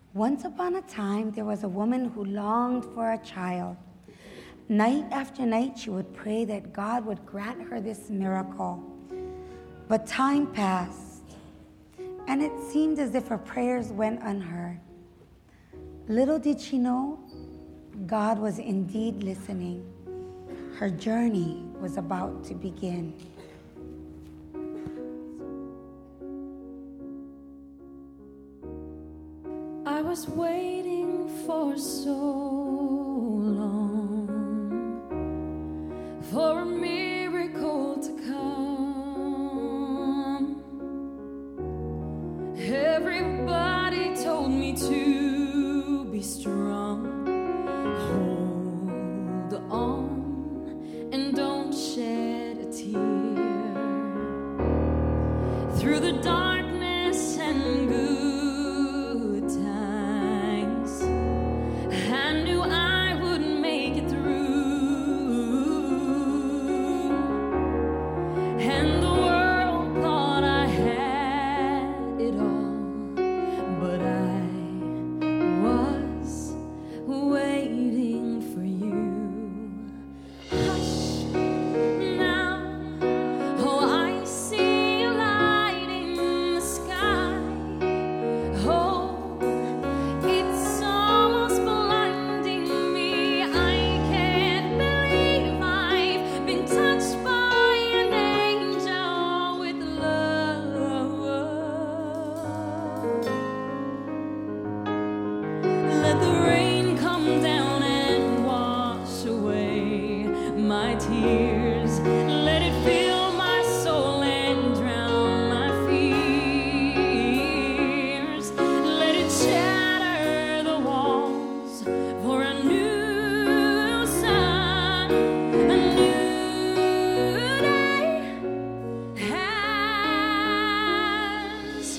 Once upon a time, there was a woman who longed for a child. Night after night, she would pray that God would grant her this miracle. But time passed, and it seemed as if her prayers went unheard. Little did she know, God was indeed listening. Her journey was about to begin. I was waiting for so long for a miracle to come. Everybody told me to be strong. Hold on and don't shed a tear. Through the darkness and good times, I knew I would make it through. And the world thought I had it all, but I was waiting for you. Hush now, oh, I see a light in the sky. Oh, it's almost blinding me. I can't believe I've been touched by an angel with love. Let the rain come down and wash away my tears. Let it fill my soul and drown my fears. Let it shatter the walls for a new sun. A new day has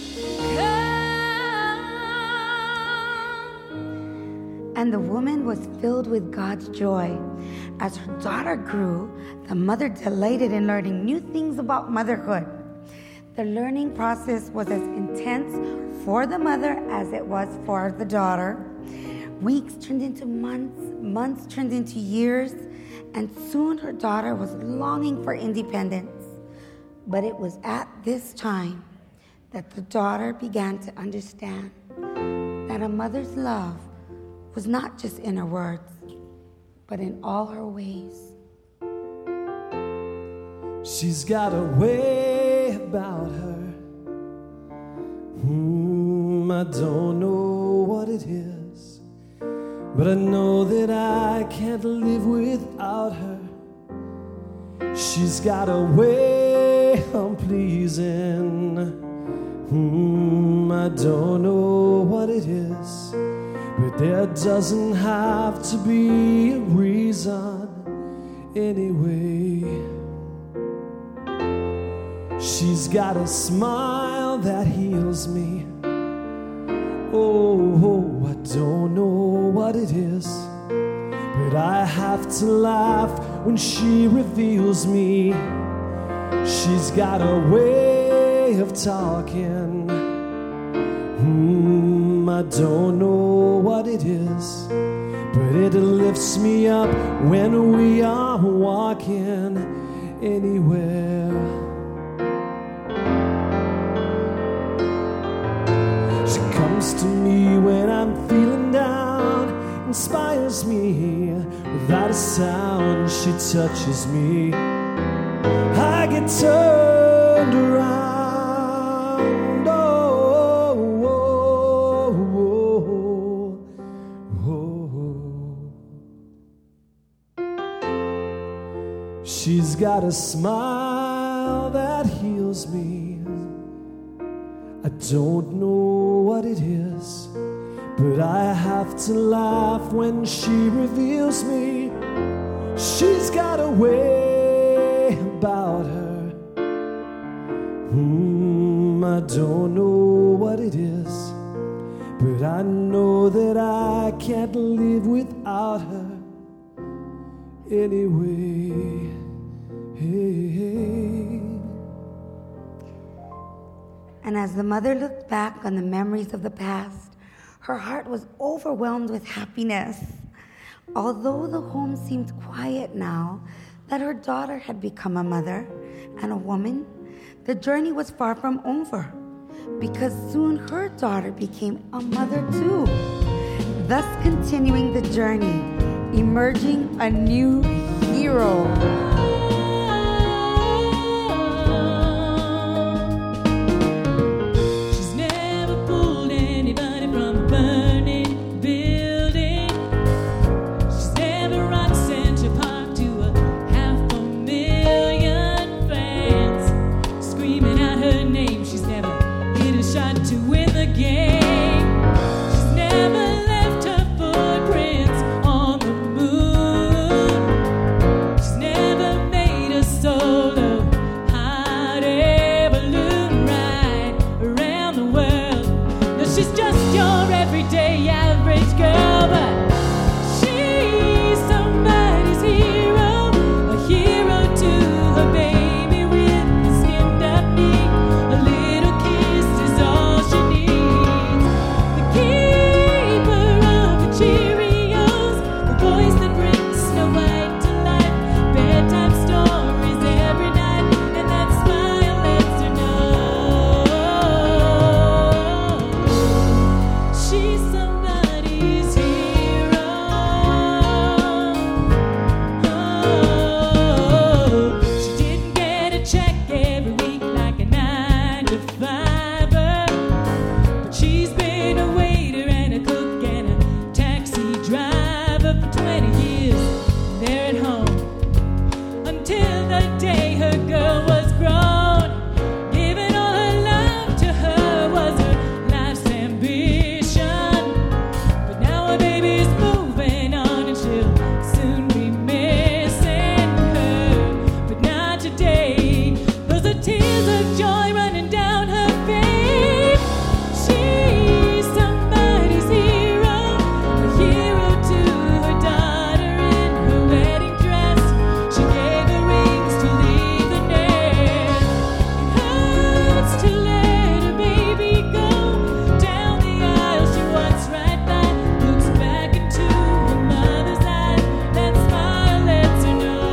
come. And the woman was filled with God's joy. As her daughter grew, the mother delighted in learning new things about motherhood. The learning process was as intense for the mother as it was for the daughter. Weeks turned into months, months turned into years, and soon her daughter was longing for independence. But it was at this time that the daughter began to understand that a mother's love was not just in her words, but in all her ways. She's got a way about her. I don't know what it is, but I know that I can't live without her. She's got a way of pleasing. I don't know what it is, but there doesn't have to be a reason anyway. She's got a smile that heals me. Oh, I don't know what it is, but I have to laugh when she reveals me. She's got a way of talking. I don't know what it is, but it lifts me up when we are walking anywhere. She comes to me when I'm feeling down, inspires me without a sound. She touches me, I get turned around. She's got a smile that heals me. I don't know what it is, but I have to laugh when she reveals me. She's got a way about her. I don't know what it is, but I know that I can't live without her anyway. And as the mother looked back on the memories of the past, Her heart was overwhelmed with happiness. Although the home seemed quiet now that her daughter had become a mother and a woman, the journey was far from over, because soon her daughter became a mother too, thus continuing the journey, emerging a new hero. She's never pulled anybody from a burning building. She's never run Central Park to a 500,000 fans screaming out her name. She's never hit a shot to win the game. She's never left her footprints on the moon. She's never made a solo hot air balloon ride around the world. No, she's just your everyday average girl, but she's somebody's hero, a hero to her baby with a skinned up knee. A little kiss is all she needs. The keeper of the Cheerios, the voice that brings Snow White to life. Bedtime stories every night, and that smile lets her know she's somebody's hero. She didn't get a check every week like a 9-to-5er, but she's been a waiter and a cook and a taxi driver for 20 years. They're at home until the day her girl was grown. Giving all her love to her was her life's ambition. But now her baby's moving on and she'll soon be missing her. But not today. Those are tears of joy running down her face. She's somebody's hero, a hero to her daughter in her wedding dress. She gave her rings to leave the nest. It hurts to let her baby go. Down the aisle she walks right by, looks back into her mother's eyes. That smile lets her know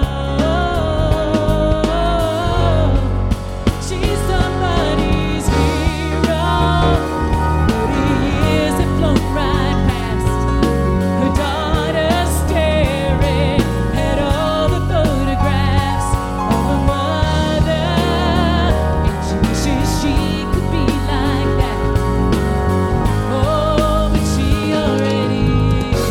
she's somebody's hero. 30 years have flown right past, her daughter staring at all the photographs of her mother, and she wishes she could be like that. Oh, but she already is.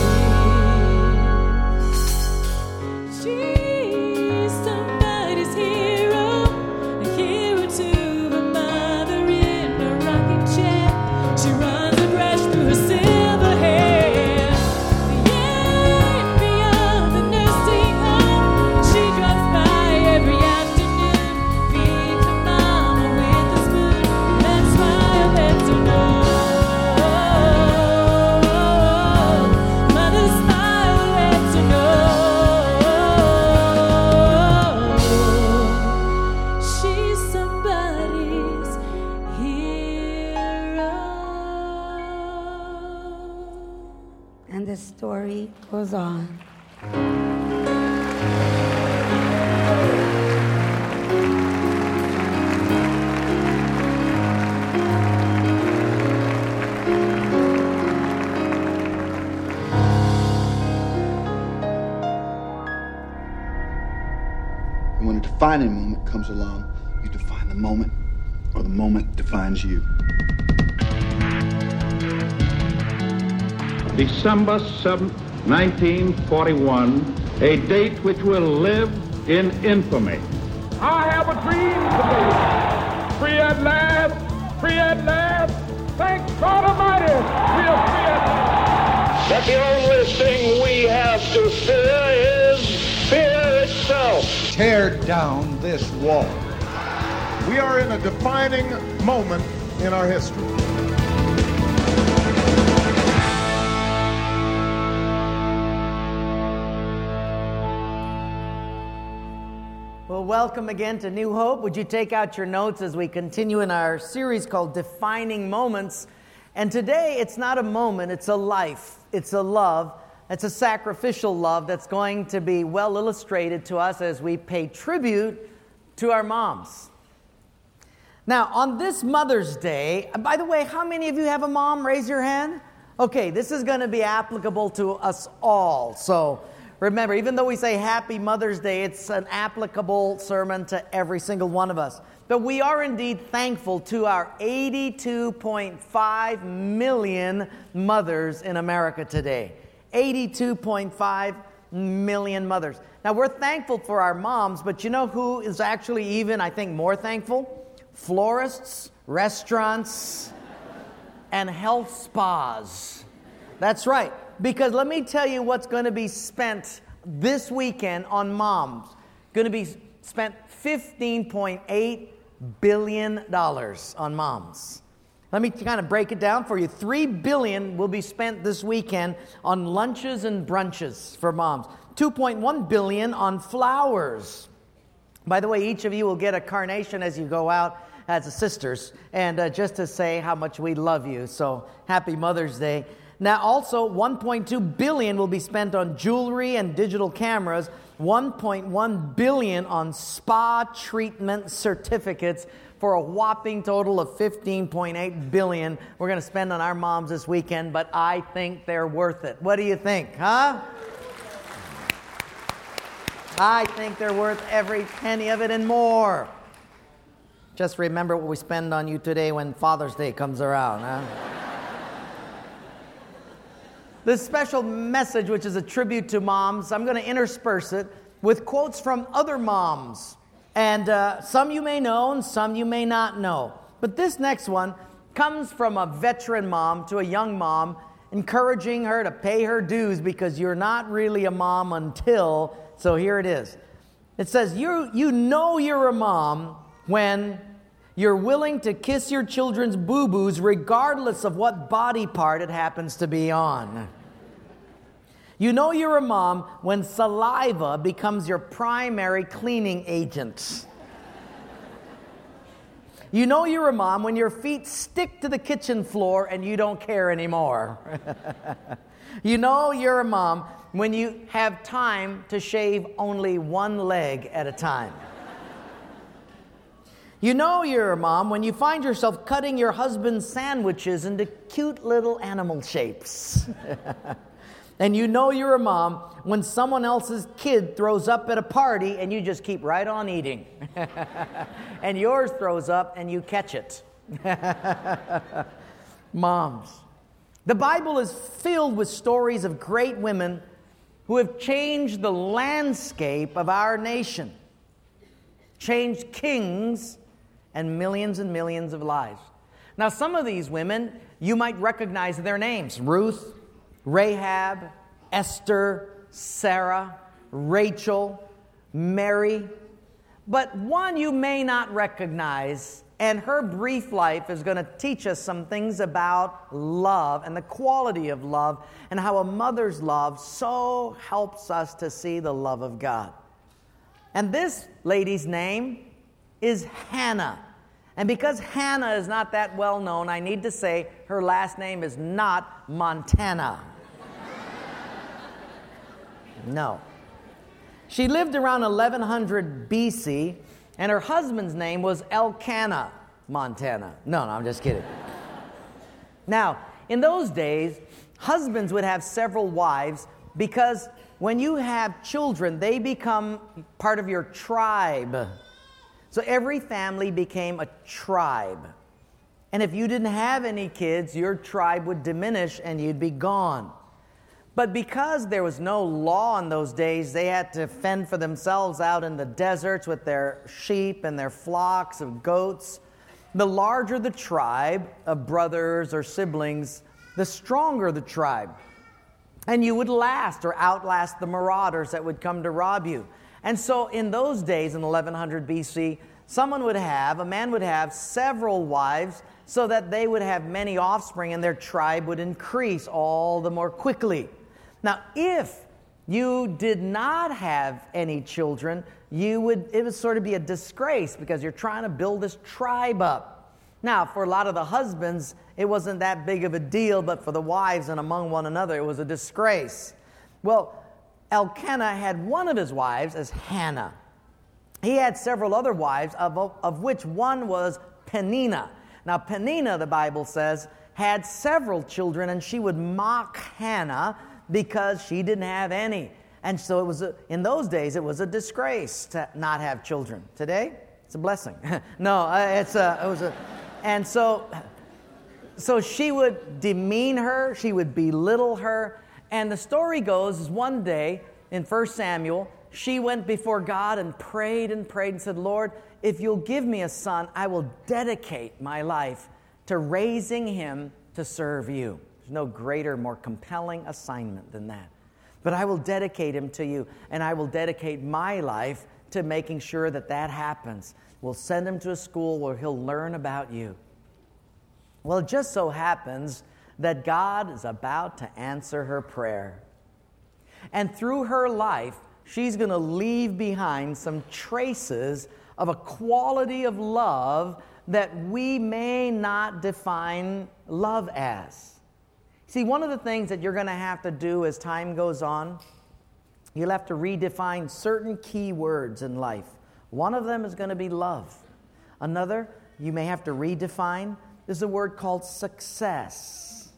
She's somebody's hero, a hero to her mother in a rocking chair. She runs a brush through her silver hair. And beyond the nursing home, she drops by every afternoon, feeds her mama with a spoon. That smile lets her know. Mother's smile lets her know she's somebody's hero. And the story goes on. And when a defining moment comes along, you define the moment, or the moment defines you. December 7th, 1941, a date which will live in infamy. I have a dream today. Free at last, free at last. Thank God Almighty, we are free at last. But the only thing we have to fear is fear itself. Tear down this wall. We are in a defining moment in our history. Well, welcome again to New Hope. Would you take out your notes as we continue in our series called Defining Moments? And today, it's not a moment, it's a life. It's a love. It's a sacrificial love that's going to be well illustrated to us as we pay tribute to our moms. Now, on this Mother's Day, by the way, how many of you have a mom? Raise your hand. Okay, this is going to be applicable to us all. So remember, even though we say Happy Mother's Day, it's an applicable sermon to every single one of us. But we are indeed thankful to our 82.5 million mothers in America today. 82.5 million mothers. Now, we're thankful for our moms, but you know who is actually even, I think, more thankful? Florists, restaurants, and health spas. That's right. Because let me tell you what's going to be spent this weekend on moms. Going to be spent $15.8 billion on moms. Let me kind of break it down for you. $3 billion will be spent this weekend on lunches and brunches for moms. $2.1 billion on flowers. By the way, each of you will get a carnation as you go out as a sisters, and just to say how much we love you. So happy Mother's Day. Now also, $1.2 billion will be spent on jewelry and digital cameras. $1.1 billion on spa treatment certificates, for a whopping total of $15.8 billion we're going to spend on our moms this weekend, but I think they're worth it. What do you think, huh? I think they're worth every penny of it and more. Just remember what we spend on you today when Father's Day comes around, huh? This special message, which is a tribute to moms, I'm going to intersperse it with quotes from other moms. And some you may know and some you may not know. But this next one comes from a veteran mom to a young mom, encouraging her to pay her dues because you're not really a mom until... So here it is. It says, you know you're a mom when you're willing to kiss your children's boo-boos regardless of what body part it happens to be on. You know you're a mom when saliva becomes your primary cleaning agent. You know you're a mom when your feet stick to the kitchen floor and you don't care anymore. You know you're a mom when you have time to shave only one leg at a time. You know you're a mom when you find yourself cutting your husband's sandwiches into cute little animal shapes. And you know you're a mom when someone else's kid throws up at a party and you just keep right on eating. And yours throws up and you catch it. Moms. The Bible is filled with stories of great women who have changed the landscape of our nation, changed kings and millions of lives. Now, some of these women, you might recognize their names: Ruth, Rahab, Esther, Sarah, Rachel, Mary. But one you may not recognize, and her brief life is going to teach us some things about love and the quality of love and how a mother's love so helps us to see the love of God. And this lady's name is Hannah. And because Hannah is not that well known, I need to say her last name is not Montana. No. She lived around 1100 BC, and her husband's name was Elkanah, Montana. No, I'm just kidding. Now, in those days, husbands would have several wives because when you have children, they become part of your tribe. So every family became a tribe. And if you didn't have any kids, your tribe would diminish and you'd be gone. But because there was no law in those days, they had to fend for themselves out in the deserts with their sheep and their flocks of goats. The larger the tribe of brothers or siblings, the stronger the tribe. And you would last or outlast the marauders that would come to rob you. And so in those days, in 1100 BC, a man would have several wives so that they would have many offspring and their tribe would increase all the more quickly. Now, if you did not have any children, it would sort of be a disgrace because you're trying to build this tribe up. Now, for a lot of the husbands, it wasn't that big of a deal, but for the wives and among one another, it was a disgrace. Well, Elkanah had one of his wives as Hannah. He had several other wives, of which one was Peninnah. Now, Peninnah, the Bible says, had several children, and she would mock Hannah because she didn't have any. And so it was in those days, it was a disgrace to not have children. Today, it's a blessing. And so she would demean her, she would belittle her. And the story goes is one day in 1 Samuel, she went before God and prayed and said, Lord, if you'll give me a son, I will dedicate my life to raising him to serve you. There's no greater, more compelling assignment than that. But I will dedicate him to you, and I will dedicate my life to making sure that that happens. We'll send him to a school where he'll learn about you. Well, it just so happens that God is about to answer her prayer. And through her life, she's going to leave behind some traces of a quality of love that we may not define love as. See, one of the things that you're going to have to do as time goes on, you'll have to redefine certain key words in life. One of them is going to be love. Another, you may have to redefine, is a word called success.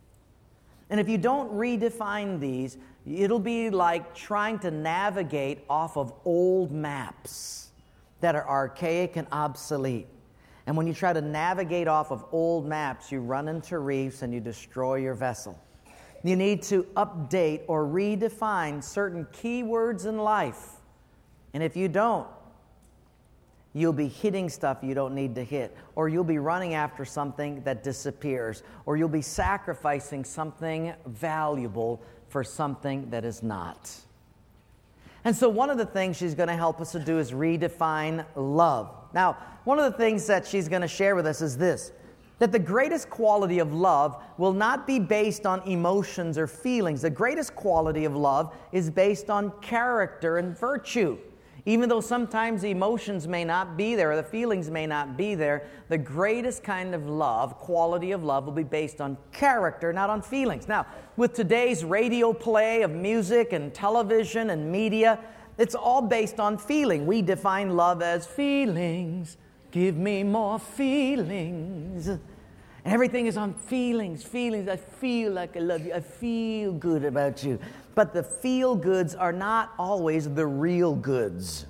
And if you don't redefine these, it'll be like trying to navigate off of old maps that are archaic and obsolete. And when you try to navigate off of old maps, you run into reefs and you destroy your vessel. You need to update or redefine certain key words in life. And if you don't, you'll be hitting stuff you don't need to hit, or you'll be running after something that disappears, or you'll be sacrificing something valuable for something that is not. And so one of the things she's going to help us to do is redefine love. Now, one of the things that she's going to share with us is this, that the greatest quality of love will not be based on emotions or feelings. The greatest quality of love is based on character and virtue. Even though sometimes the emotions may not be there or the feelings may not be there, the greatest kind of love, quality of love, will be based on character, not on feelings. Now, with today's radio play of music and television and media, it's all based on feeling. We define love as feelings. Give me more feelings. And everything is on feelings. I feel like I love you. I feel good about you. But the feel goods are not always the real goods.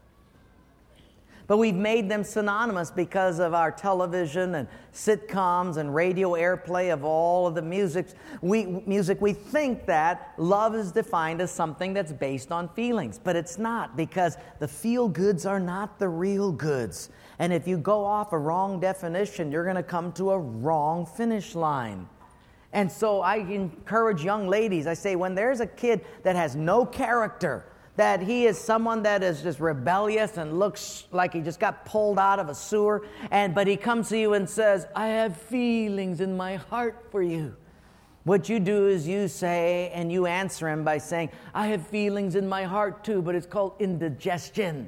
But we've made them synonymous because of our television and sitcoms and radio airplay of all of the music. We think that love is defined as something that's based on feelings. But it's not, because the feel goods are not the real goods. And if you go off a wrong definition, you're going to come to a wrong finish line. And so I encourage young ladies, I say, when there's a kid that has no character, that he is someone that is just rebellious and looks like he just got pulled out of a sewer, but he comes to you and says, I have feelings in my heart for you. What you do is you say, and you answer him by saying, I have feelings in my heart too, but it's called indigestion.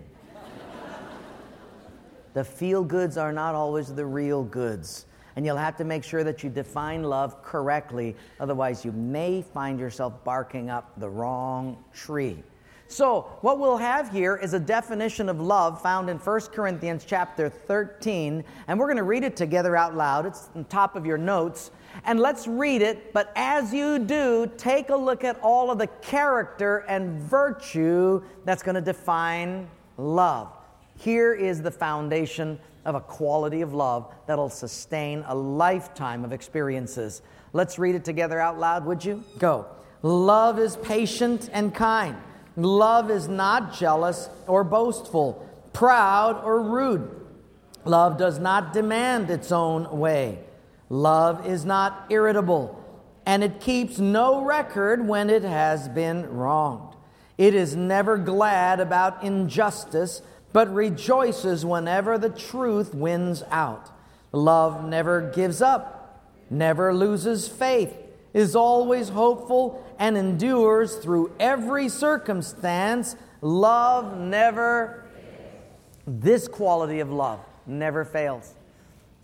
The feel goods are not always the real goods. And you'll have to make sure that you define love correctly. Otherwise, you may find yourself barking up the wrong tree. So what we'll have here is a definition of love found in 1 Corinthians chapter 13. And we're going to read it together out loud. It's on top of your notes. And let's read it. But as you do, take a look at all of the character and virtue that's going to define love. Here is the foundation of a quality of love that'll sustain a lifetime of experiences. Let's read it together out loud, would you? Go. Love is patient and kind. Love is not jealous or boastful, proud or rude. Love does not demand its own way. Love is not irritable, and it keeps no record when it has been wronged. It is never glad about injustice, but rejoices whenever the truth wins out. Love never gives up, never loses faith, is always hopeful, and endures through every circumstance. Love never, this quality of love never fails.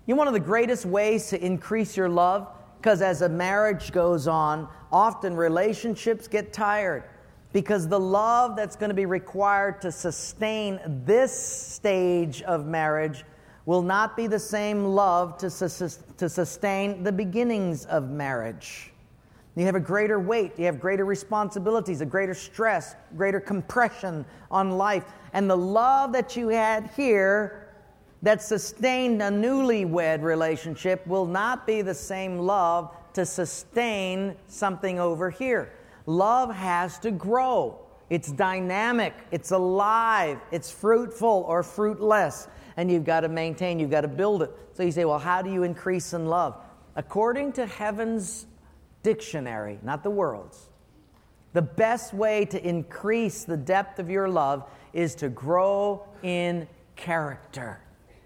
You know, one of the greatest ways to increase your love, because as a marriage goes on, often relationships get tired, because the love that's going to be required to sustain this stage of marriage will not be the same love to sustain the beginnings of marriage. You have a greater weight, you have greater responsibilities, a greater stress, greater compression on life. And the love that you had here that sustained a newlywed relationship will not be the same love to sustain something over here. Love has to grow. It's dynamic, it's alive, it's fruitful or fruitless. And you've got to maintain, you've got to build it. So you say, well, how do you increase in love? According to heaven's dictionary, not the world's, the best way to increase the depth of your love is to grow in character.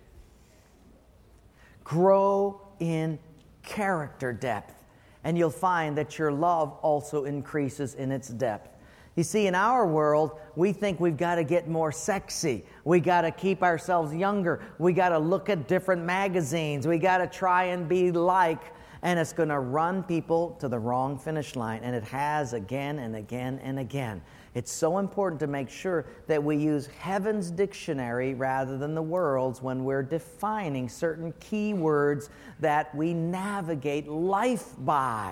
Grow in character depth. And you'll find that your love also increases in its depth. You see, in our world, we think we've got to get more sexy. We got to keep ourselves younger. We got to look at different magazines. We got to try and be like. And it's going to run people to the wrong finish line. And it has again and again and again. It's so important to make sure that we use heaven's dictionary rather than the world's when we're defining certain key words that we navigate life by.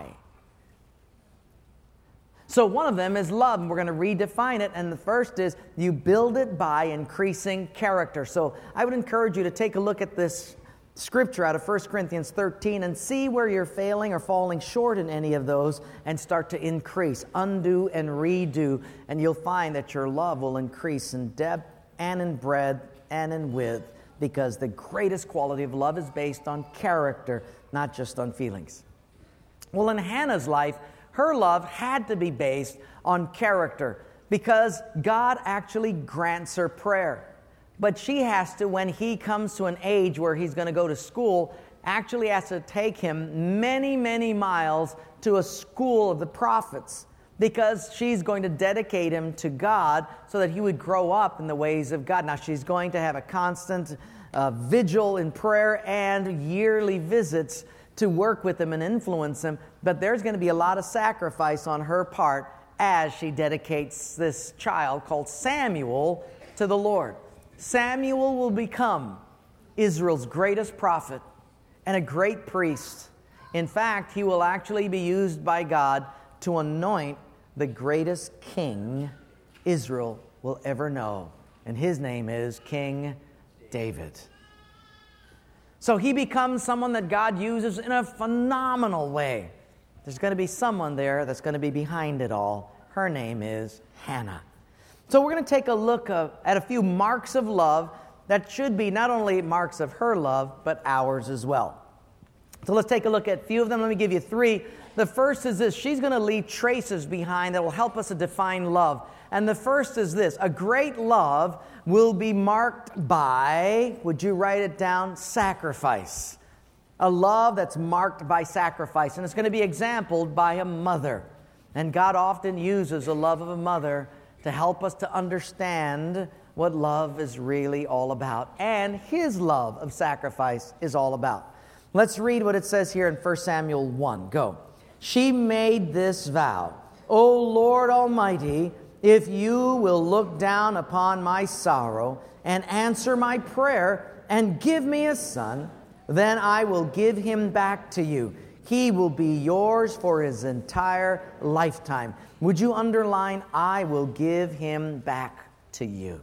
So one of them is love, and we're going to redefine it. And the first is you build it by increasing character. So I would encourage you to take a look at this scripture out of 1 Corinthians 13 and see where you're failing or falling short in any of those and start to increase, undo and redo, and you'll find that your love will increase in depth and in breadth and in width, because the greatest quality of love is based on character, not just on feelings. Well, in Hannah's life, her love had to be based on character because God actually grants her prayer. But she has to, when he comes to an age where he's going to go to school, actually has to take him many, many miles to a school of the prophets, because she's going to dedicate him to God so that he would grow up in the ways of God. Now, she's going to have a constant vigil in prayer and yearly visits to work with him and influence him, but there's going to be a lot of sacrifice on her part as she dedicates this child called Samuel to the Lord. Samuel will become Israel's greatest prophet and a great priest. In fact, he will actually be used by God to anoint the greatest king Israel will ever know. And his name is King David. So he becomes someone that God uses in a phenomenal way. There's going to be someone there that's going to be behind it all. Her name is Hannah. So we're going to take a look at a few marks of love that should be not only marks of her love, but ours as well. So let's take a look at a few of them. Let me give you three. The first is this. She's going to leave traces behind that will help us to define love. And the first is this. A great love will be marked by, would you write it down, sacrifice. A love that's marked by sacrifice. And it's going to be exampled by a mother. And God often uses the love of a mother to help us to understand what love is really all about and his love of sacrifice is all about. Let's read what it says here in 1 Samuel 1. Go. She made this vow, O Lord Almighty, if you will look down upon my sorrow and answer my prayer and give me a son, then I will give him back to you. He will be yours for his entire lifetime. Would you underline, I will give him back to you?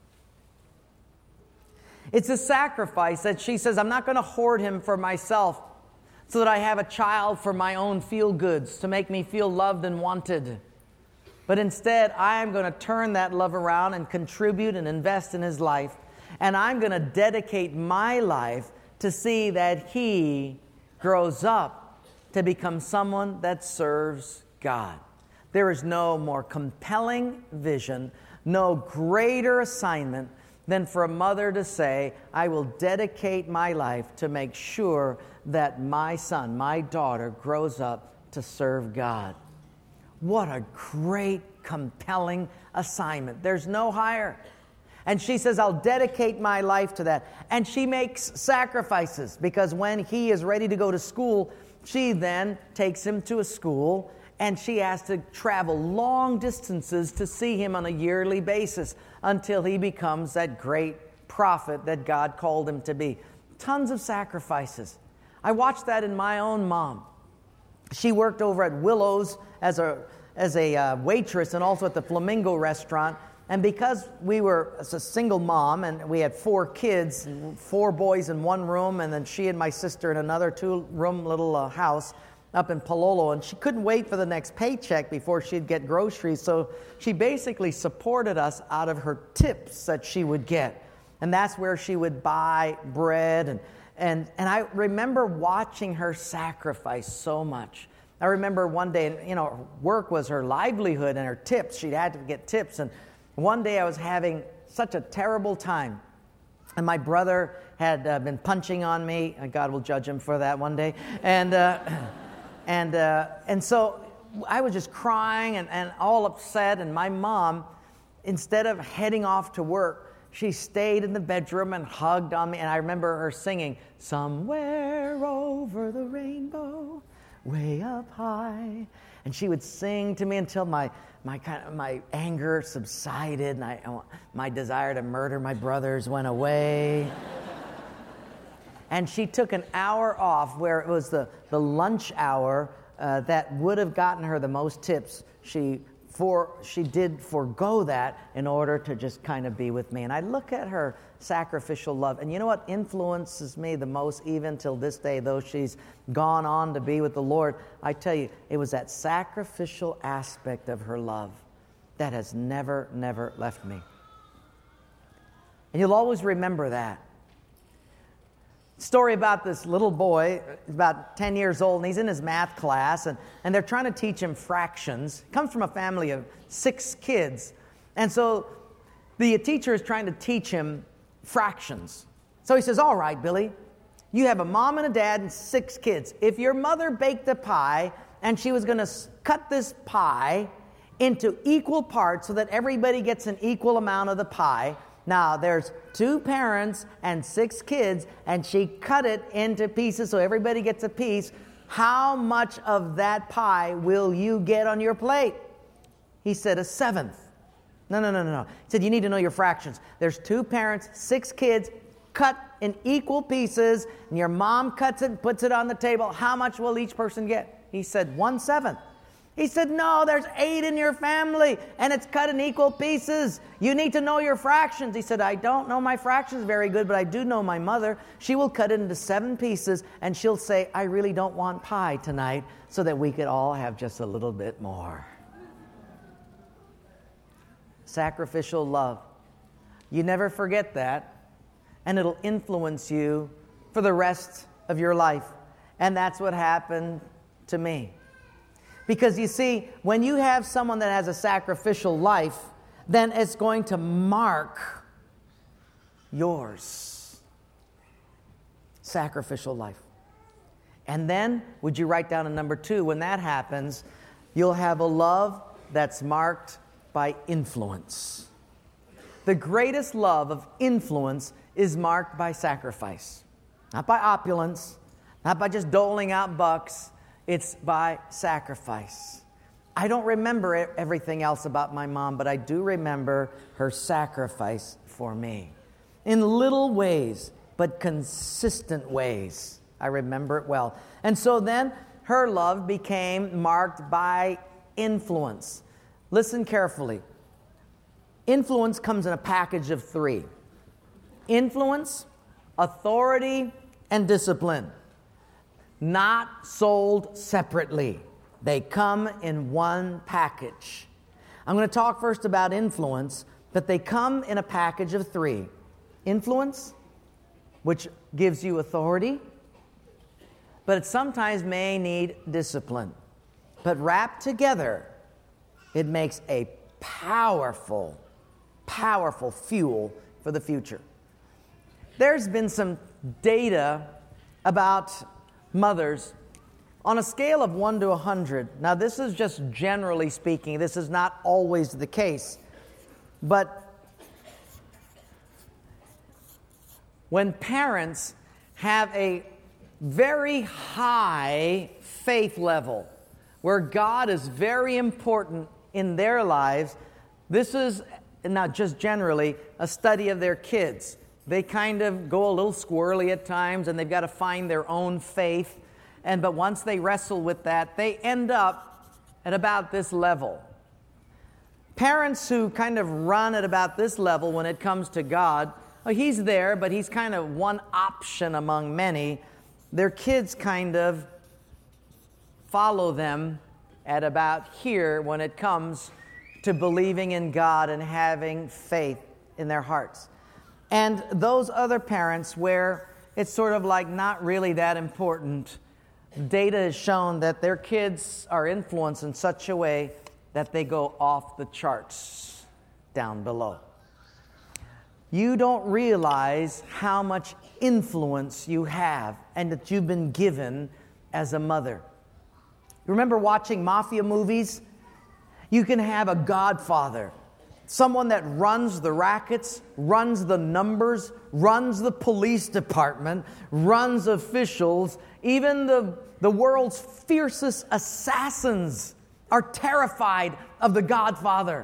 It's a sacrifice that she says, I'm not going to hoard him for myself so that I have a child for my own feel-goods, to make me feel loved and wanted. But instead, I am going to turn that love around and contribute and invest in his life. And I'm going to dedicate my life to see that he grows up to become someone that serves God. There is no more compelling vision, no greater assignment than for a mother to say, I will dedicate my life to make sure that my son, my daughter, grows up to serve God. What a great, compelling assignment. There's no higher. And she says, I'll dedicate my life to that. And she makes sacrifices because when he is ready to go to school, she then takes him to a school and she has to travel long distances to see him on a yearly basis until he becomes that great prophet that God called him to be. Tons of sacrifices. I watched that in my own mom. She worked over at Willow's as a waitress and also at the Flamingo restaurant. And because we were a single mom and we had 4 kids, 4 boys in one room, and then she and my sister in another 2-room little house up in Palolo, and she couldn't wait for the next paycheck before she'd get groceries, so she basically supported us out of her tips that she would get. And that's where she would buy bread. And I remember watching her sacrifice so much. I remember one day, you know, work was her livelihood and her tips. She had to get tips. And one day I was having such a terrible time. And my brother had been punching on me. And God will judge him for that one day. And so I was just crying and all upset. And my mom, instead of heading off to work, she stayed in the bedroom and hugged on me. And I remember her singing, "Somewhere over the rainbow, way up high." And she would sing to me until my anger subsided and my desire to murder my brothers went away. And she took an hour off where it was the lunch hour that would have gotten her the most tips. She did forego that in order to just kind of be with me. And I look at her sacrificial love. And you know what influences me the most, even till this day, though she's gone on to be with the Lord? I tell you, it was that sacrificial aspect of her love that has never, never left me. And you'll always remember that. Story about this little boy, about 10 years old, and he's in his math class, and they're trying to teach him fractions. He comes from a family of 6 kids. And so the teacher is trying to teach him fractions. So he says, all right, Billy, you have a mom and a dad and 6 kids. If your mother baked a pie and she was going to cut this pie into equal parts so that everybody gets an equal amount of the pie. Now, there's 2 parents and 6 kids, and she cut it into pieces so everybody gets a piece. How much of that pie will you get on your plate? He said, 1/7. No. He said, you need to know your fractions. There's 2 parents, 6 kids, cut in equal pieces, and your mom cuts it and puts it on the table. How much will each person get? He said, 1/7. He said, no, there's 8 in your family, and it's cut in equal pieces. You need to know your fractions. He said, I don't know my fractions very good, but I do know my mother. She will cut it into 7 pieces, and she'll say, I really don't want pie tonight, so that we could all have just a little bit more. Sacrificial love. You never forget that, and it'll influence you for the rest of your life. And that's what happened to me. Because you see, when you have someone that has a sacrificial life, then it's going to mark yours. Sacrificial life. And then, would you write down a number 2? When that happens, you'll have a love that's marked by influence. The greatest love of influence is marked by sacrifice. Not by opulence, not by just doling out bucks. It's by sacrifice. I don't remember everything else about my mom, but I do remember her sacrifice for me. In little ways, but consistent ways. I remember it well. And so then her love became marked by influence. Listen carefully. Influence comes in a package of 3. Influence, authority, and discipline. Not sold separately. They come in one package. I'm going to talk first about influence, but they come in a package of 3. Influence, which gives you authority, but it sometimes may need discipline. But wrapped together, it makes a powerful, powerful fuel for the future. There's been some data about mothers on a scale of 1 to 100. Now, this is just generally speaking. This is not always the case. But when parents have a very high faith level, where God is very important in their lives. This is not just generally a study of their kids. They kind of go a little squirrely at times, and they've got to find their own faith. But once they wrestle with that, they end up at about this level. Parents who kind of run at about this level when it comes to God, He's there, but He's kind of one option among many. Their kids kind of follow them at about here when it comes to believing in God and having faith in their hearts. And those other parents where it's sort of like not really that important, data has shown that their kids are influenced in such a way that they go off the charts down below. You don't realize how much influence you have and that you've been given as a mother. You remember watching mafia movies? You can have a godfather, someone that runs the rackets, runs the numbers, runs the police department, runs officials. Even the world's fiercest assassins are terrified of the godfather.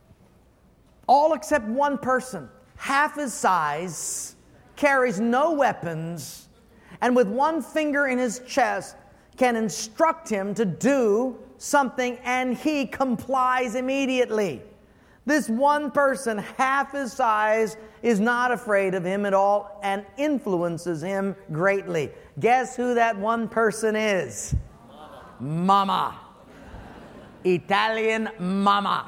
All except one person, half his size, carries no weapons, and with one finger in his chest can instruct him to do something, and he complies immediately. This one person, half his size, is not afraid of him at all and influences him greatly. Guess who that one person is? Mama. Italian mama.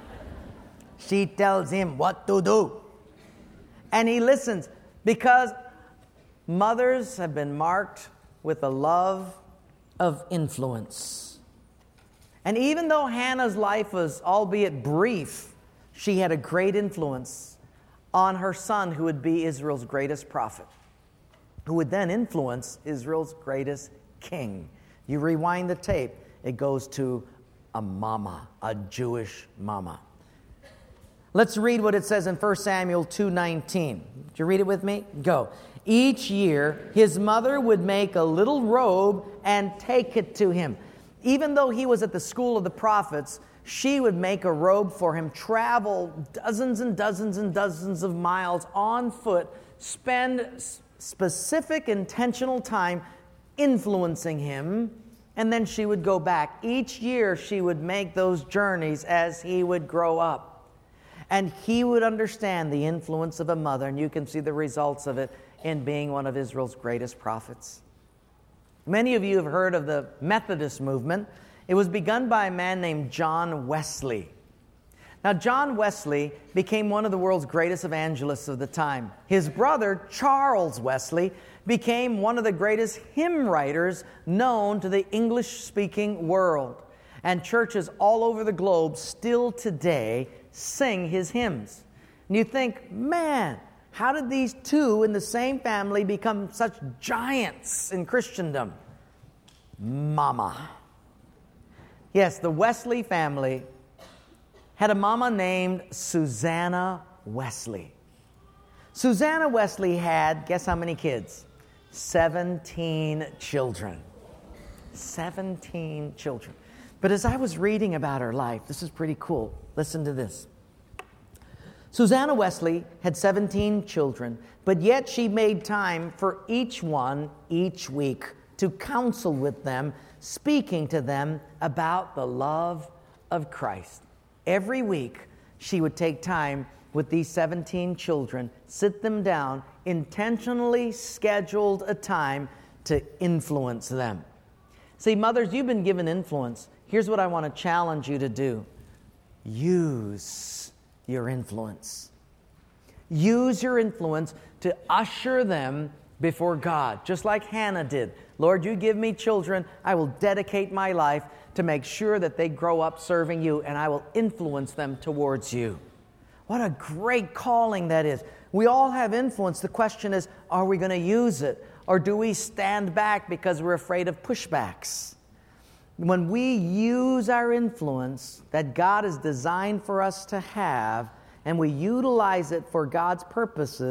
She tells him what to do. And he listens, because mothers have been marked with a love of influence. And even though Hannah's life was, albeit brief, she had a great influence on her son, who would be Israel's greatest prophet, who would then influence Israel's greatest king. You rewind the tape, it goes to a mama, a Jewish mama. Let's read what it says in 1 Samuel 2:19. Did you read it with me? Go. Each year, his mother would make a little robe and take it to him. Even though he was at the school of the prophets, she would make a robe for him, travel dozens and dozens and dozens of miles on foot, spend specific intentional time influencing him, and then she would go back. Each year, she would make those journeys as he would grow up. And he would understand the influence of a mother, and you can see the results of it in being one of Israel's greatest prophets. Many of you have heard of the Methodist movement. It was begun by a man named John Wesley. Now, John Wesley became one of the world's greatest evangelists of the time. His brother, Charles Wesley, became one of the greatest hymn writers known to the English-speaking world. And churches all over the globe still today sing his hymns. And you think, man, how did these two in the same family become such giants in Christendom? Mama. Yes, the Wesley family had a mama named Susanna Wesley. Susanna Wesley had, guess how many kids? 17 children. 17 children. But as I was reading about her life, this is pretty cool. Listen to this. Susanna Wesley had 17 children, but yet she made time for each one each week to counsel with them, speaking to them about the love of Christ. Every week, she would take time with these 17 children, sit them down, intentionally scheduled a time to influence them. See, mothers, you've been given influence. Here's what I want to challenge you to do. Use your influence. Use your influence to usher them before God, just like Hannah did. Lord, you give me children, I will dedicate my life to make sure that they grow up serving you, and I will influence them towards you. What a great calling that is. We all have influence. The question is, are we going to use it? Or do we stand back because we're afraid of pushbacks? When we use our influence that God has designed for us to have, and we utilize it for God's purposes,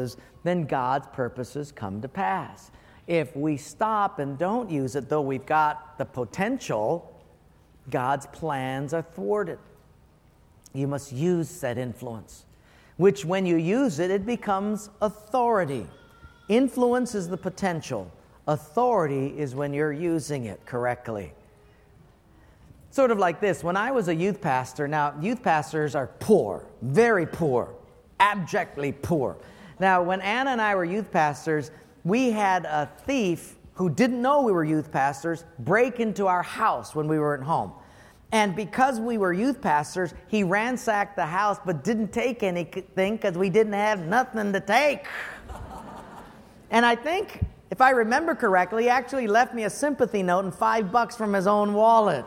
then God's purposes come to pass. If we stop and don't use it, though we've got the potential, God's plans are thwarted. You must use that influence, which when you use it, it becomes authority. Influence is the potential. Authority is when you're using it correctly. Sort of like this. When I was a youth pastor, now youth pastors are poor, very poor, abjectly poor. Now, when Anna and I were youth pastors, we had a thief who didn't know we were youth pastors break into our house when we weren't home. And because we were youth pastors, he ransacked the house but didn't take anything because we didn't have nothing to take. And I think, if I remember correctly, he actually left me a sympathy note and $5 from his own wallet.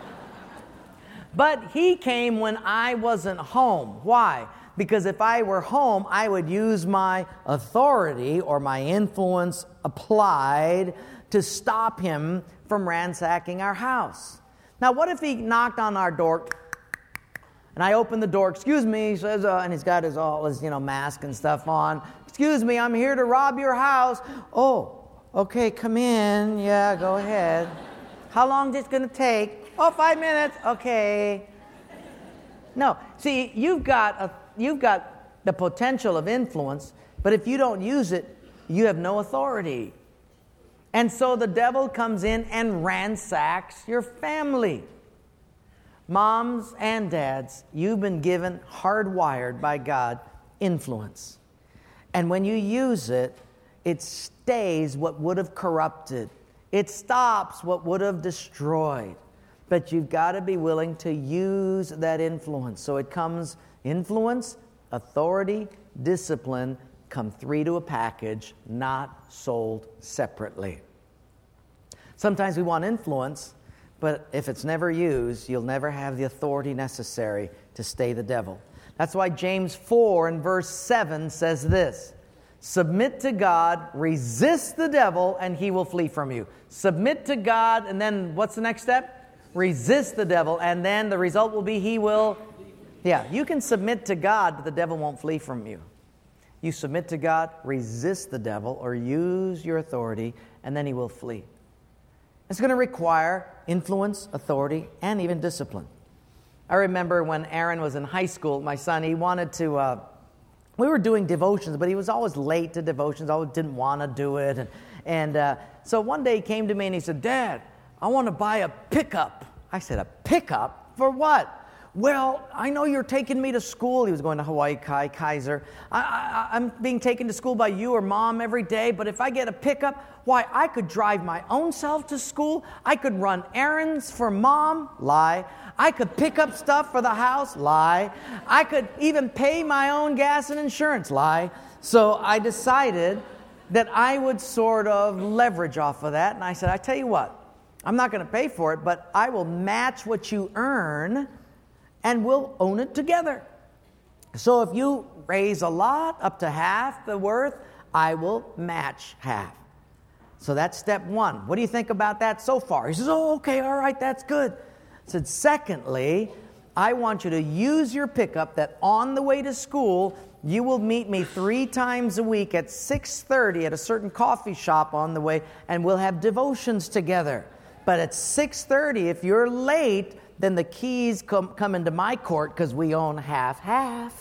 But he came when I wasn't home. Why? Because if I were home, I would use my authority or my influence applied to stop him from ransacking our house. Now, what if he knocked on our door, and I opened the door, excuse me, he says, and he's got all his mask and stuff on. Excuse me, I'm here to rob your house. Oh, okay, come in. Yeah, go ahead. How long is this going to take? Oh, 5 minutes. Okay. No, see, you've got the potential of influence, but if you don't use it, you have no authority. And so the devil comes in and ransacks your family. Moms and dads, you've been given, hardwired by God, influence. And when you use it, it stays what would have corrupted. It stops what would have destroyed. But you've got to be willing to use that influence. So it comes influence, authority, discipline, come three to a package, not sold separately. Sometimes we want influence, but if it's never used, you'll never have the authority necessary to stay the devil. That's why James 4 and verse 7 says this: submit to God, resist the devil, and he will flee from you. Submit to God, and then what's the next step? Resist the devil, and then the result will be he will... Yeah, you can submit to God, but the devil won't flee from you. You submit to God, resist the devil, or use your authority, and then he will flee. It's going to require influence, authority, and even discipline. I remember when Aaron was in high school, my son, he wanted to... we were doing devotions, but he was always late to devotions, always didn't want to do it. And so one day he came to me and he said, Dad, I want to buy a pickup. I said, a pickup? For what? Well, I know you're taking me to school. He was going to Hawaii Kaiser. I'm being taken to school by you or Mom every day, but if I get a pickup, why, I could drive my own self to school. I could run errands for Mom. Lie. I could pick up stuff for the house. Lie. I could even pay my own gas and insurance. Lie. So I decided that I would sort of leverage off of that, and I said, I tell you what, I'm not going to pay for it, but I will match what you earn, and we'll own it together. So if you raise a lot, up to half the worth, I will match half. So that's step one. What do you think about that so far? He says, oh, okay, all right, that's good. I said, secondly, I want you to use your pickup that on the way to school, you will meet me 3 times a week at 6:30 at a certain coffee shop on the way, and we'll have devotions together. But at 6:30, if you're late, then the keys come into my court because we own half.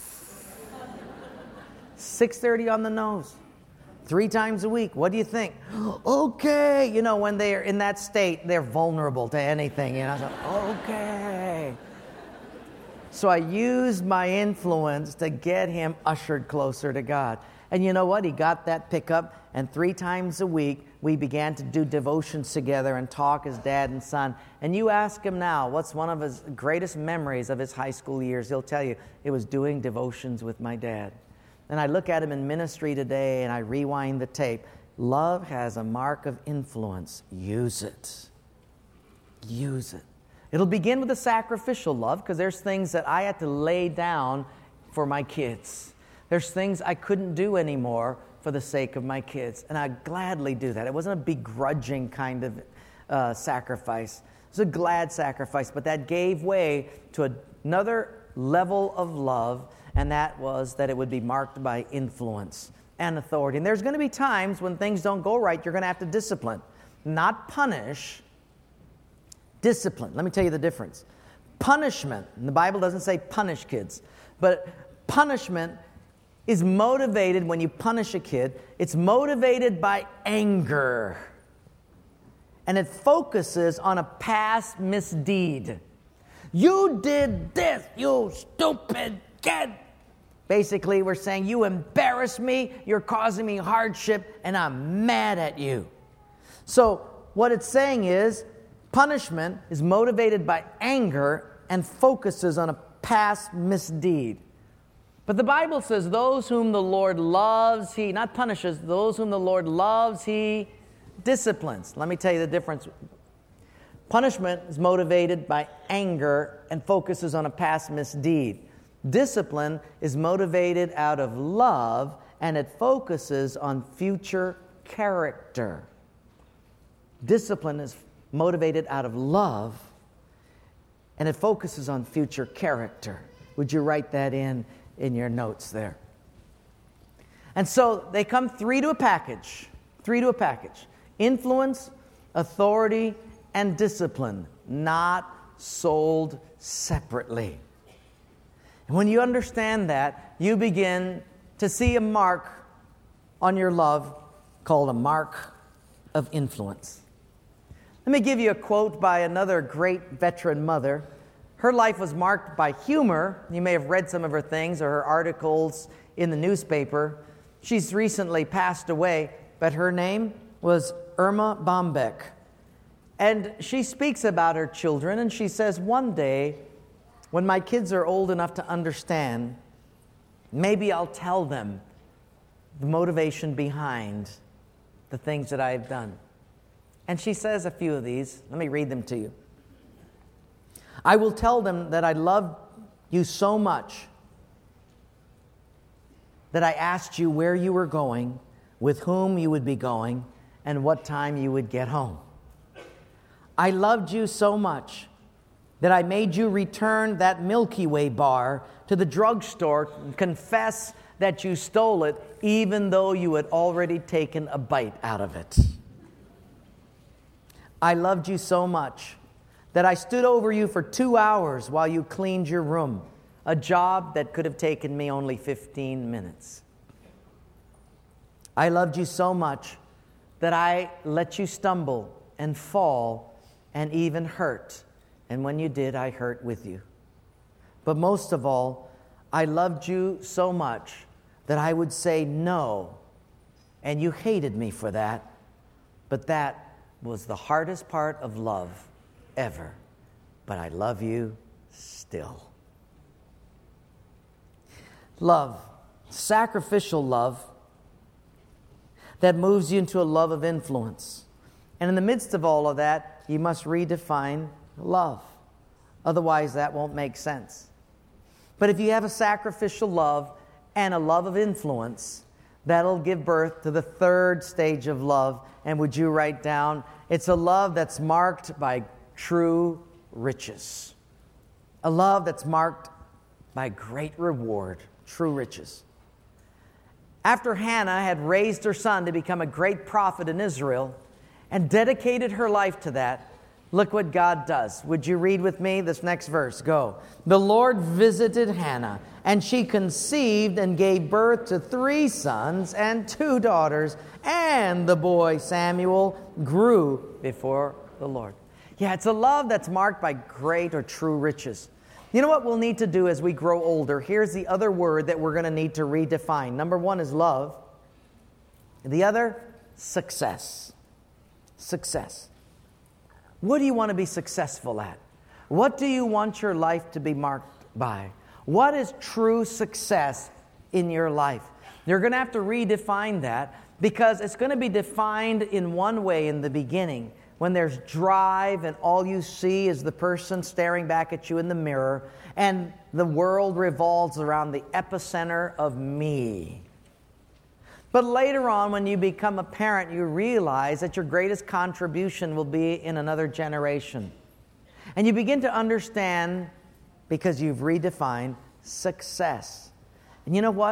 6:30 on the nose. 3 times a week. What do you think? Okay. You know, when they're in that state, they're vulnerable to anything. You know, so, okay. So I used my influence to get him ushered closer to God. And you know what? He got that pickup, and 3 times a week, we began to do devotions together and talk as dad and son. And you ask him now, what's one of his greatest memories of his high school years? He'll tell you, it was doing devotions with my dad. And I look at him in ministry today, and I rewind the tape. Love has a mark of influence. Use it. Use it. It'll begin with a sacrificial love, because there's things that I had to lay down for my kids. There's things I couldn't do anymore for the sake of my kids, and I gladly do that. It wasn't a begrudging kind of sacrifice. It was a glad sacrifice, but that gave way to another level of love, and that was that it would be marked by influence. and authority. And there's going to be times when things don't go right, you're going to have to discipline. Not punish, discipline. Let me tell you the difference. Punishment, and the Bible doesn't say punish kids, but punishment is motivated when you punish a kid. It's motivated by anger. And it focuses on a past misdeed. You did this, you stupid kid. Basically, we're saying, you embarrassed me, you're causing me hardship, and I'm mad at you. So what it's saying is, punishment is motivated by anger and focuses on a past misdeed. But the Bible says, those whom the Lord loves, He, not punishes, those whom the Lord loves, He disciplines. Let me tell you the difference. Punishment is motivated by anger and focuses on a past misdeed. Discipline is motivated out of love and it focuses on future character. Discipline is motivated out of love and it focuses on future character. Would you write that in your notes there? And so they come three to a package. Influence, authority, and discipline, not sold separately. And when you understand that, you begin to see a mark on your love called a mark of influence. Let me give you a quote by another great veteran mother. Her life was marked by humor. You may have read some of her things or her articles in the newspaper. She's recently passed away, but her name was Irma Bombeck. And she speaks about her children, and she says, one day, when my kids are old enough to understand, maybe I'll tell them the motivation behind the things that I've done. And she says a few of these. Let me read them to you. I will tell them that I love you so much that I asked you where you were going, with whom you would be going, and what time you would get home. I loved you so much that I made you return that Milky Way bar to the drugstore and confess that you stole it, even though you had already taken a bite out of it. I loved you so much that I stood over you for 2 hours while you cleaned your room, a job that could have taken me only 15 minutes. I loved you so much that I let you stumble and fall and even hurt. And when you did, I hurt with you. But most of all, I loved you so much that I would say no. And you hated me for that. But that was the hardest part of love ever. But I love you still. Love, sacrificial love that moves you into a love of influence. And in the midst of all of that, you must redefine love. Otherwise, that won't make sense. But if you have a sacrificial love and a love of influence, that'll give birth to the third stage of love. And would you write down, it's a love that's marked by true riches. A love that's marked by great reward, true riches. After Hannah had raised her son to become a great prophet in Israel and dedicated her life to that, look what God does. Would you read with me this next verse? Go. The Lord visited Hannah, and she conceived and gave birth to 3 sons and 2 daughters, and the boy Samuel grew before the Lord. Yeah, it's a love that's marked by great or true riches. You know what we'll need to do as we grow older? Here's the other word that we're going to need to redefine. Number 1 is love. The other, success. Success. What do you want to be successful at? What do you want your life to be marked by? What is true success in your life? You're going to have to redefine that because it's going to be defined in one way in the beginning. When there's drive and all you see is the person staring back at you in the mirror and the world revolves around the epicenter of me. But later on, when you become a parent, you realize that your greatest contribution will be in another generation. And you begin to understand, because you've redefined success. And you know what?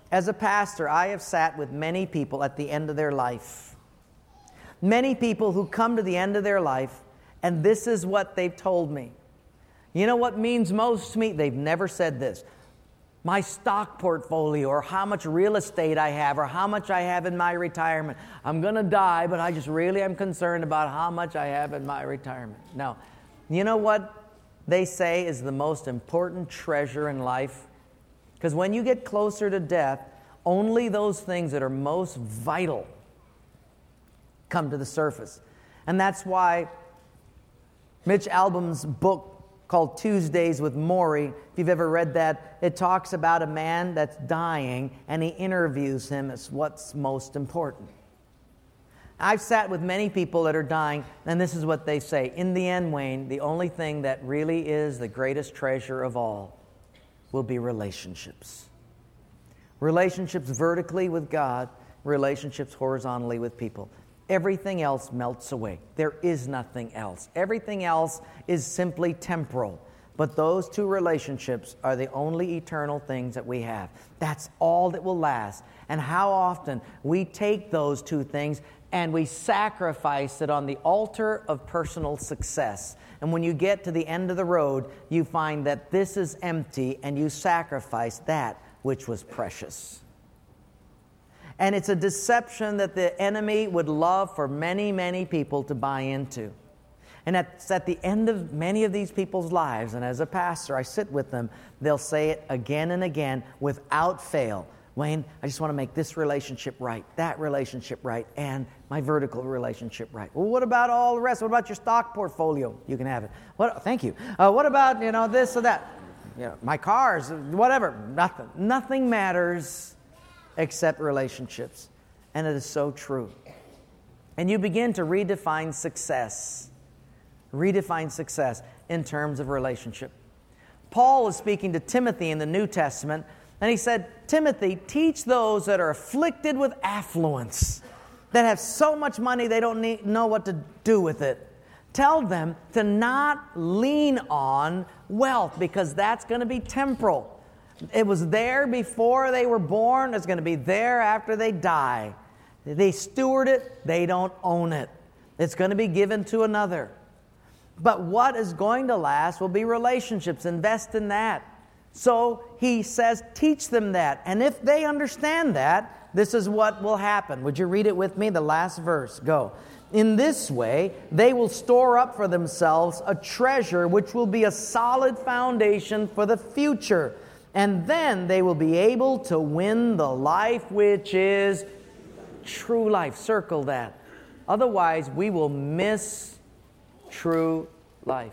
as a pastor, I have sat with many people at the end of their life. Many people who come to the end of their life, and this is what they've told me. You know what means most to me? They've never said this. My stock portfolio, or how much real estate I have, or how much I have in my retirement. I'm going to die, but I just really am concerned about how much I have in my retirement. No. You know what they say is the most important treasure in life? Because when you get closer to death, only those things that are most vital come to the surface. And that's why Mitch Albom's book called Tuesdays with Morrie, if you've ever read that, it talks about a man that's dying and he interviews him as what's most important. I've sat with many people that are dying, and this is what they say. In the end, Wayne, the only thing that really is the greatest treasure of all will be relationships. Relationships vertically with God, relationships horizontally with people. Everything else melts away. There is nothing else. Everything else is simply temporal. But those two relationships are the only eternal things that we have. That's all that will last. And how often we take those two things and we sacrifice it on the altar of personal success. And when you get to the end of the road, you find that this is empty and you sacrifice that which was precious. And it's a deception that the enemy would love for many, many people to buy into. And it's at the end of many of these people's lives, and as a pastor, I sit with them, they'll say it again and again without fail. Wayne, I just want to make this relationship right, that relationship right, and my vertical relationship right. Well, what about all the rest? What about your stock portfolio? You can have it. Thank you. What about, this or that? My cars, whatever. Nothing. Nothing matters except relationships. And it is so true. And you begin to redefine success. Redefine success in terms of relationship. Paul is speaking to Timothy in the New Testament, and he said, Timothy, teach those that are afflicted with affluence, that have so much money they don't know what to do with it. Tell them to not lean on wealth, because that's going to be temporal. It was there before they were born. It's going to be there after they die. They steward it. They don't own it. It's going to be given to another. But what is going to last will be relationships. Invest in that. So he says, teach them that. And if they understand that, this is what will happen. Would you read it with me? The last verse. Go. In this way, they will store up for themselves a treasure which will be a solid foundation for the future. And then they will be able to win the life which is true life. Circle that. Otherwise, we will miss true life.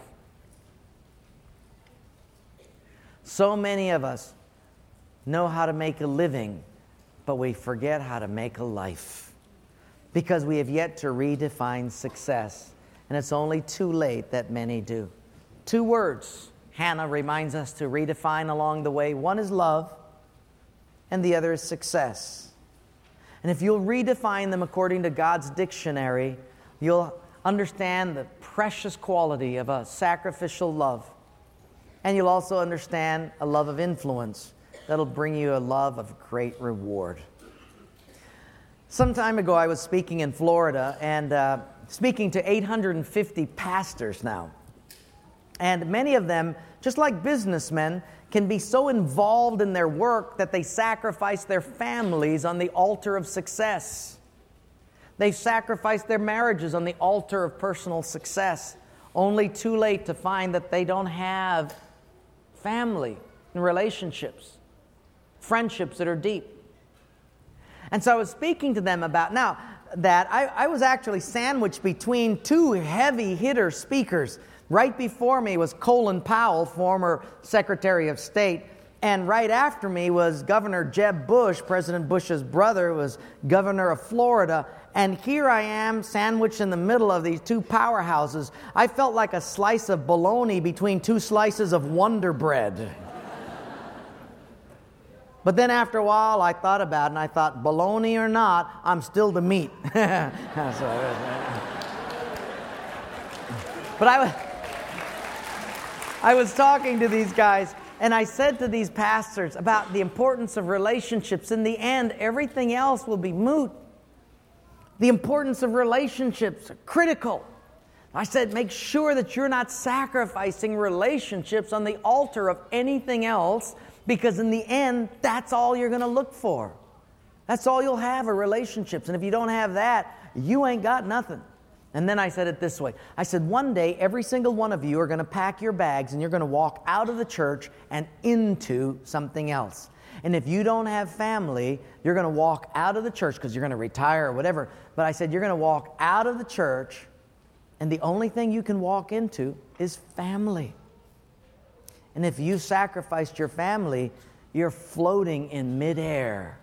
So many of us know how to make a living, but we forget how to make a life because we have yet to redefine success. And it's only too late that many do. 2 words Hannah reminds us to redefine along the way. One is love, and the other is success. And if you'll redefine them according to God's dictionary, you'll understand the precious quality of a sacrificial love. And you'll also understand a love of influence that'll bring you a love of great reward. Some time ago, I was speaking in Florida and speaking to 850 pastors now. And many of them, just like businessmen, can be so involved in their work that they sacrifice their families on the altar of success. They sacrifice their marriages on the altar of personal success, only too late to find that they don't have family and relationships, friendships that are deep. And so I was speaking to them about, now that I was actually sandwiched between 2 heavy hitter speakers. Right before me was Colin Powell, former Secretary of State, and right after me was Governor Jeb Bush, President Bush's brother, was governor of Florida, and here I am sandwiched in the middle of these 2 powerhouses. I felt like a slice of bologna between 2 slices of Wonder Bread. But then after a while, I thought about it, and I thought, bologna or not, I'm still the meat. But I was talking to these guys, And I said to these pastors about the importance of relationships. In the end, everything else will be moot. The importance of relationships are critical. I said, make sure that you're not sacrificing relationships on the altar of anything else, because in the end, that's all you're going to look for. That's all you'll have are relationships. And if you don't have that, you ain't got nothing. And then I said it this way. I said, one day, every single one of you are going to pack your bags and you're going to walk out of the church and into something else. And if you don't have family, you're going to walk out of the church because you're going to retire or whatever. But I said, you're going to walk out of the church and the only thing you can walk into is family. And if you sacrificed your family, you're floating in midair.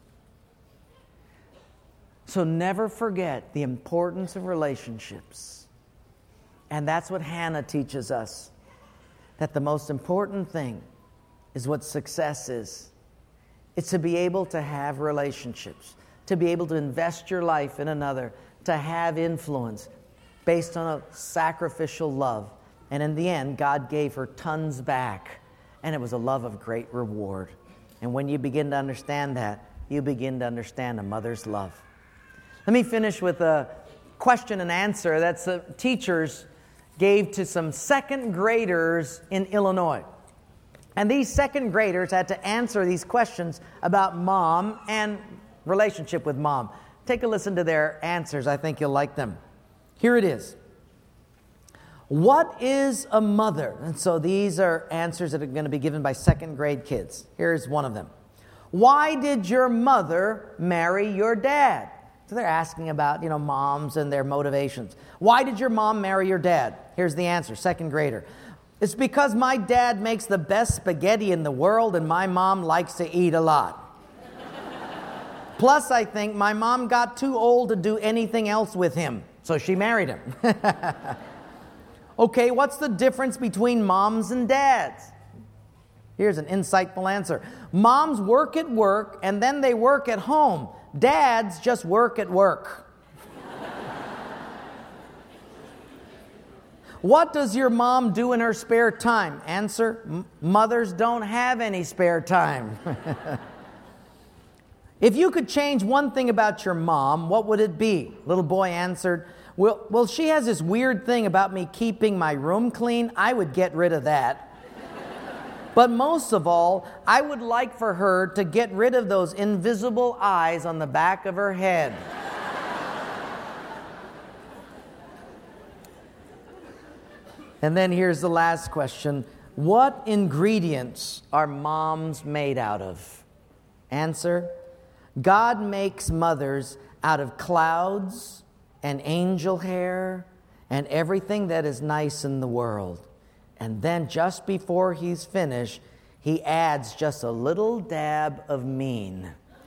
So never forget the importance of relationships. And that's what Hannah teaches us. That the most important thing is what success is. It's to be able to have relationships, to be able to invest your life in another, to have influence based on a sacrificial love. And in the end, God gave her tons back. And it was a love of great reward. And when you begin to understand that, you begin to understand a mother's love. Let me finish with a question and answer that the teachers gave to some second graders in Illinois. And these second graders had to answer these questions about mom and relationship with mom. Take a listen to their answers. I think you'll like them. Here it is. What is a mother? And so these are answers that are going to be given by second grade kids. Here's one of them. Why did your mother marry your dad? So they're asking about, moms and their motivations. Why did your mom marry your dad? Here's the answer, second grader. It's because my dad makes the best spaghetti in the world and my mom likes to eat a lot. Plus, I think my mom got too old to do anything else with him, so she married him. Okay, what's the difference between moms and dads? Here's an insightful answer. Moms work at work and then they work at home. Dads just work at work. What does your mom do in her spare time? Answer, mothers don't have any spare time. If you could change one thing about your mom, what would it be? Little boy answered, well, she has this weird thing about me keeping my room clean. I would get rid of that. But most of all, I would like for her to get rid of those invisible eyes on the back of her head. And then here's the last question. What ingredients are moms made out of? Answer, God makes mothers out of clouds and angel hair and everything that is nice in the world. And then just before he's finished, he adds just a little dab of mean.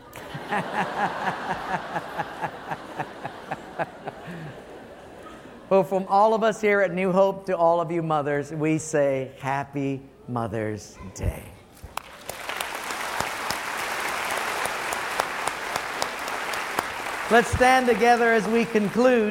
Well, from all of us here at New Hope to all of you mothers, we say Happy Mother's Day. Let's stand together as we conclude.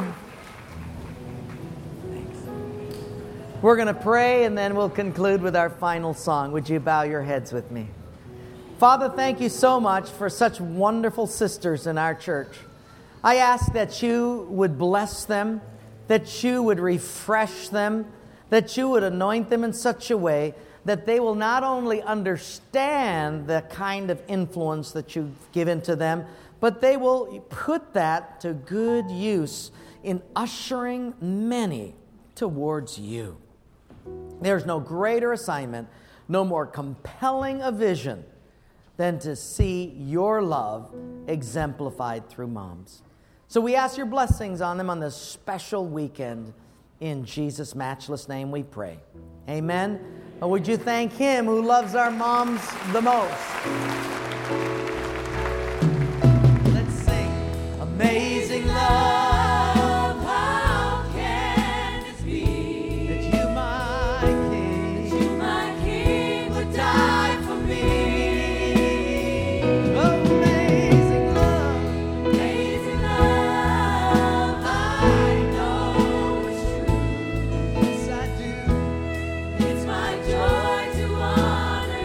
We're going to pray and then we'll conclude with our final song. Would you bow your heads with me? Father, thank you so much for such wonderful sisters in our church. I ask that you would bless them, that you would refresh them, that you would anoint them in such a way that they will not only understand the kind of influence that you've given to them, but they will put that to good use in ushering many towards you. There's no greater assignment, no more compelling a vision than to see your love exemplified through moms. So we ask your blessings on them on this special weekend. In Jesus' matchless name we pray. Amen. And would you thank him who loves our moms the most? Let's sing Amazing Love. Joy to honor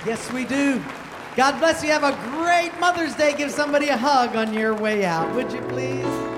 Yes, we do. God bless you. Have a great Mother's Day. Give somebody a hug on your way out, would you please?